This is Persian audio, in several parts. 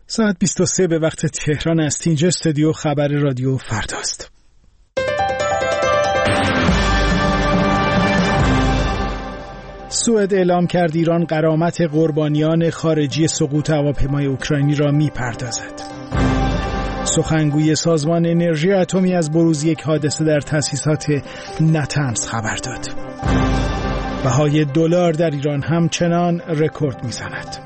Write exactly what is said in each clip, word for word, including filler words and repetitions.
ساعت بیست و سه به وقت تهران است. اینجا استودیو خبر رادیو فرداست. سوئد اعلام کرد ایران غرامت قربانیان خارجی سقوط هواپیمای اوکراینی را میپردازد. سخنگوی سازمان انرژی اتمی از بروز یک حادثه در تأسیسات نتنز خبر داد. بهای دلار در ایران همچنان رکورد میزند.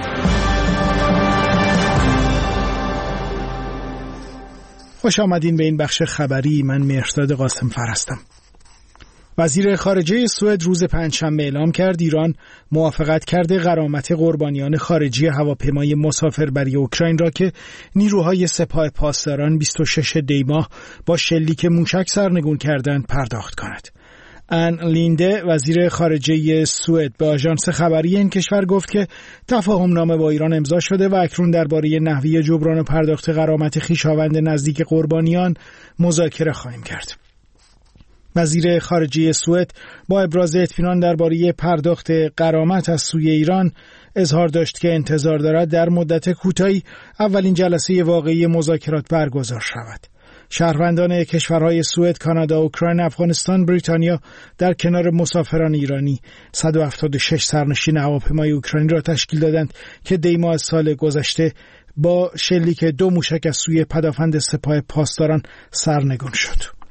خوش آمدین به این بخش خبری. من مهرداد قاسمفر هستم. وزیر خارجه سوئد روز پنجشنبه اعلام کرد ایران موافقت کرده غرامت قربانیان خارجی هواپیمای مسافربری اوکراین را که نیروهای سپاه پاسداران بیست و شش دی ماه با شلیک موشک سرنگون کردند پرداخت کند. ان لینده وزیر خارجه سوئد به آژانس خبری این کشور گفت که تفاهم نامه با ایران امضا شده و اکنون درباره نحوه جبران و پرداخت غرامت خویشاوند نزدیک قربانیان مذاکره خواهیم کرد. وزیر خارجه سوئد با ابراز اطمینان درباره پرداخت غرامت از سوی ایران اظهار داشت که انتظار دارد در مدت کوتاهی اولین جلسه واقعی مذاکرات برگزار شود. شهروندان کشورهای سوئد، کانادا، اوکراین، افغانستان، بریتانیا در کنار مسافران ایرانی صد و هفتاد و شش سرنشین هواپیمای اوکراینی را تشکیل دادند که دی ماه سال گذشته با شلیک دو موشک از سوی پدافند سپاه پاسداران سرنگون شد.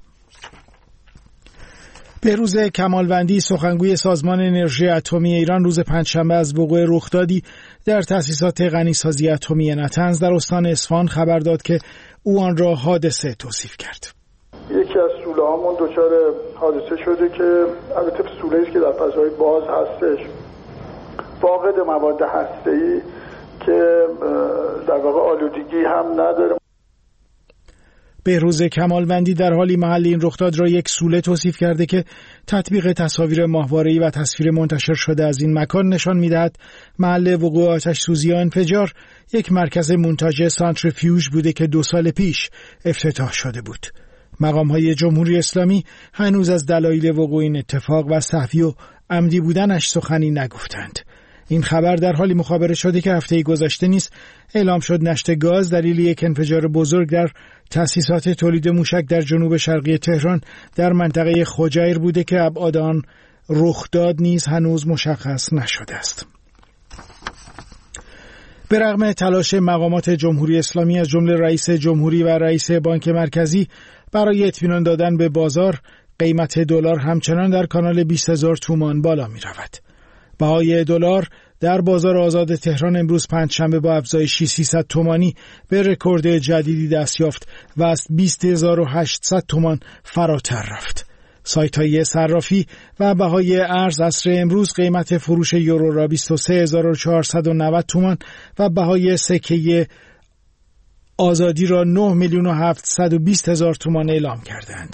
بهروز کمالوندی سخنگوی سازمان انرژی اتمی ایران روز پنجشنبه از وقوع رخدادی در تأسیسات غنیسازی اتمی نتنز در استان اصفهان خبر داد که او آن را حادثه توصیف کرد. یکی از سوله هامون دچار حادثه شده که البته سوله است که در فضای باز هستش، فاقد مواد هسته‌ای که در واقع آلودگی هم نداره. بهروز کمالوندی در حالی محل این رخداد را یک سوله توصیف کرده که تطبیق تصاویر ماهواره‌ای و تصویر منتشر شده از این مکان نشان می‌دهد محل وقوع آتش سوزی و انفجار یک مرکز مونتاژ سانتریفیوژ بوده که دو سال پیش افتتاح شده بود. مقام‌های جمهوری اسلامی هنوز از دلایل وقوع این اتفاق و سهوی و عمدی بودنش سخنی نگفتند. این خبر در حالی مخابره شده که هفته گذشته نیز اعلام شد نشت گاز دلیل یک انفجار بزرگ در تأسیسات تولید موشک در جنوب شرقی تهران در منطقه خجیر بوده که ابعاد آن رخداد نیز هنوز مشخص نشده است. به رغم تلاش مقامات جمهوری اسلامی از جمله رئیس جمهوری و رئیس بانک مرکزی برای اطمینان دادن به بازار، قیمت دلار همچنان در کانال بیست هزار تومان بالا می رود. بهای دلار در بازار آزاد تهران امروز پنجشنبه با افزایشی سیصد تومانی به رکورد جدیدی دست یافت و از بیست هزار و هشتصد تومان فراتر رفت. سایت‌های صرافی و بهای ارز عصر امروز قیمت فروش یورو را بیست و سه هزار و چهارصد و نود تومان و بهای سکه آزادی را نه میلیون و هفتصد و بیست هزار تومان اعلام کردند.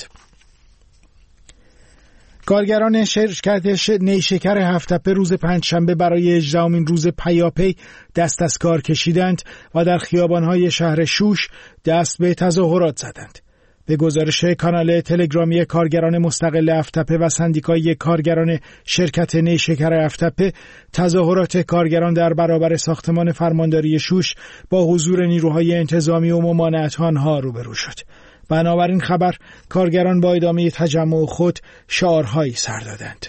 کارگران شرکت نیشکر هفت‌تپه روز پنجشنبه برای هجدهمین روز پیاپی دست از کار کشیدند و در خیابان‌های شهر شوش دست به تظاهرات زدند. به گزارش کانال تلگرامی کارگران مستقل هفت‌تپه و سندیکای کارگران شرکت نیشکر هفت‌تپه، تظاهرات کارگران در برابر ساختمان فرمانداری شوش با حضور نیروهای انتظامی و ممانعت آنها روبرو شد. بنابراین خبر کارگران با ادامه تجمع خود شعارهایی سر دادند.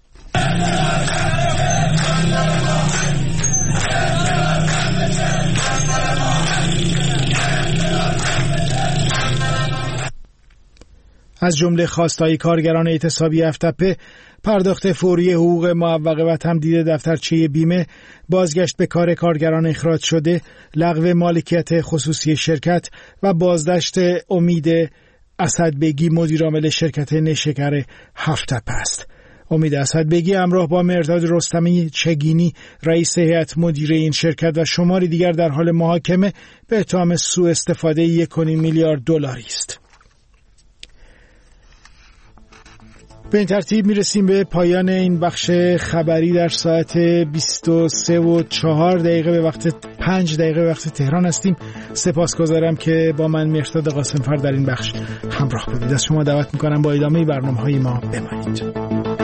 از جمله خواستهای کارگران اعتصابی هفت‌تپه پرداخت فوری حقوق معوقه و تمدید دفترچه بیمه، بازگشت به کار کارگران اخراج شده، لغو مالکیت خصوصی شرکت و بازداشت امید اسدبگی مدیرعامل شرکت نیشکر هفت‌تپه است. امید اسدبگی همراه با مرداد رستمی چگینی رئیس هیئت مدیره این شرکت و شماری دیگر در حال محاکمه به اتهام سوء استفاده یک و نیم میلیارد دلاری است. به این ترتیب میرسیم به پایان این بخش خبری در ساعت بیست و سه و چهار دقیقه به وقت پنج دقیقه به وقت تهران هستیم. سپاسگزارم که با من مهرداد قاسمفر در این بخش همراه بودید. از شما دعوت میکنم با ادامه برنامه‌های ما بمانید.